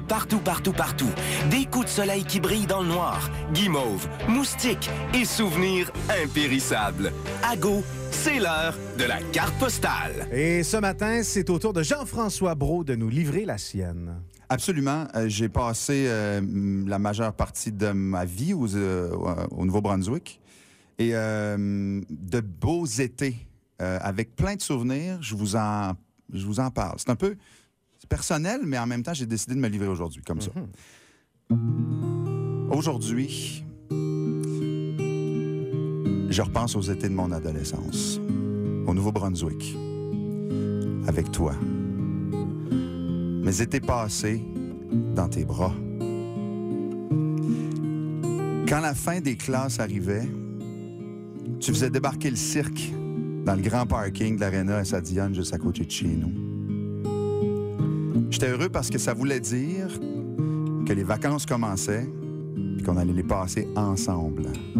partout. Des coups de soleil qui brillent dans le noir, guimauve, moustiques et souvenirs impérissables. À go, c'est l'heure de la carte postale. Et ce matin, c'est au tour de Jean-François Brault de nous livrer la sienne. Absolument. J'ai passé la majeure partie de ma vie au Nouveau-Brunswick. Et de beaux étés avec plein de souvenirs. Je vous en parle. C'est un peu personnel, mais en même temps, j'ai décidé de me livrer aujourd'hui, comme ça. Aujourd'hui, je repense aux étés de mon adolescence, au Nouveau-Brunswick, avec toi. Mes étés passés dans tes bras. Quand la fin des classes arrivait, tu faisais débarquer le cirque dans le grand parking de l'Arena Essadiane juste à côté de chez nous. J'étais heureux parce que ça voulait dire que les vacances commençaient et qu'on allait les passer ensemble.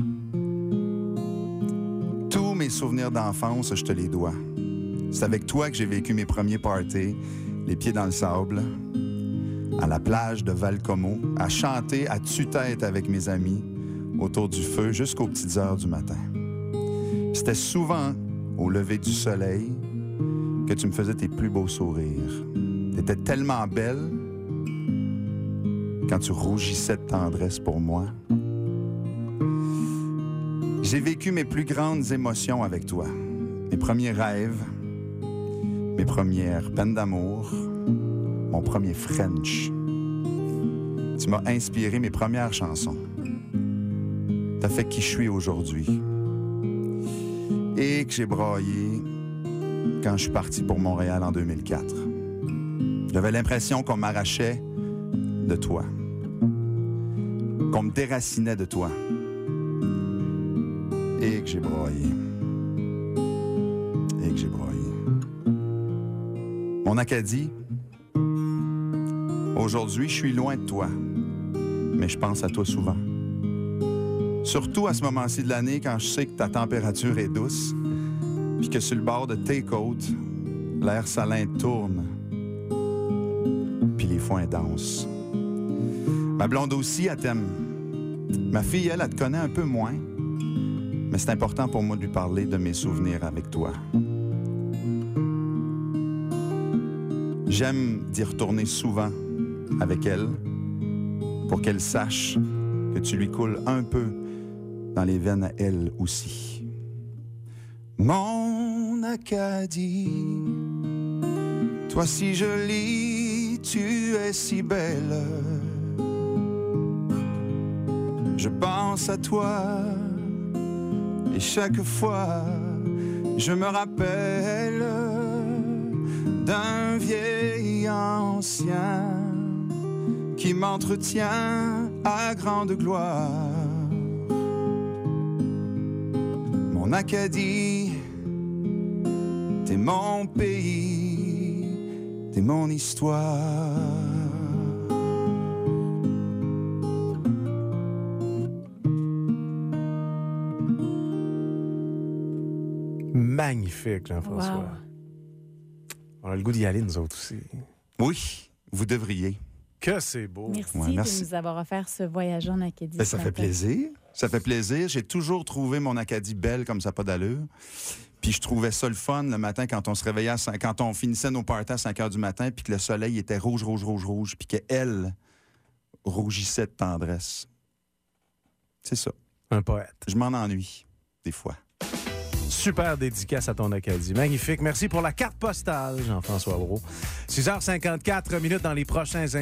Tous mes souvenirs d'enfance, je te les dois. C'est avec toi que j'ai vécu mes premiers parties, les pieds dans le sable, à la plage de Val-Como, à chanter à tue-tête avec mes amis autour du feu jusqu'aux petites heures du matin. C'était souvent au lever du soleil que tu me faisais tes plus beaux sourires. T'étais tellement belle quand tu rougissais de tendresse pour moi. J'ai vécu mes plus grandes émotions avec toi. Mes premiers rêves, mes premières peines d'amour, mon premier French. Tu m'as inspiré mes premières chansons. T'as fait qui je suis aujourd'hui. Et que j'ai braillé quand je suis parti pour Montréal en 2004. J'avais l'impression qu'on m'arrachait de toi, qu'on me déracinait de toi. Et que j'ai braillé. Mon Acadie, aujourd'hui, je suis loin de toi, mais je pense à toi souvent. Surtout à ce moment-ci de l'année, quand je sais que ta température est douce, puis que sur le bord de tes côtes, l'air salin tourne, puis les foins dansent. Ma blonde aussi, elle t'aime. Ma fille, elle te connaît un peu moins, mais c'est important pour moi de lui parler de mes souvenirs avec toi. J'aime d'y retourner souvent avec elle, pour qu'elle sache que tu lui coules un peu dans les veines à elle aussi. Mon Acadie, toi si jolie, tu es si belle. Je pense à toi et chaque fois je me rappelle d'un vieil ancien qui m'entretient à grande gloire. Mon Acadie, t'es mon pays, t'es mon histoire. Magnifique, Jean-François. Wow. On a le goût d'y aller, nous autres aussi. Oui, vous devriez. Que c'est beau. Merci, merci. de nous avoir offert ce voyage en Acadie. Ben, ce ça fait matin. plaisir. Ça fait plaisir. J'ai toujours trouvé mon Acadie belle comme ça, pas d'allure. Puis je trouvais ça le fun le matin quand on se réveillait, quand on finissait nos parties à 5 heures du matin, puis que le soleil était rouge, puis qu'elle rougissait de tendresse. C'est ça. Un poète. Je m'en ennuie, des fois. Super dédicace à ton Acadie. Magnifique. Merci pour la carte postale, Jean-François Brault. 6h54 dans les prochains instants.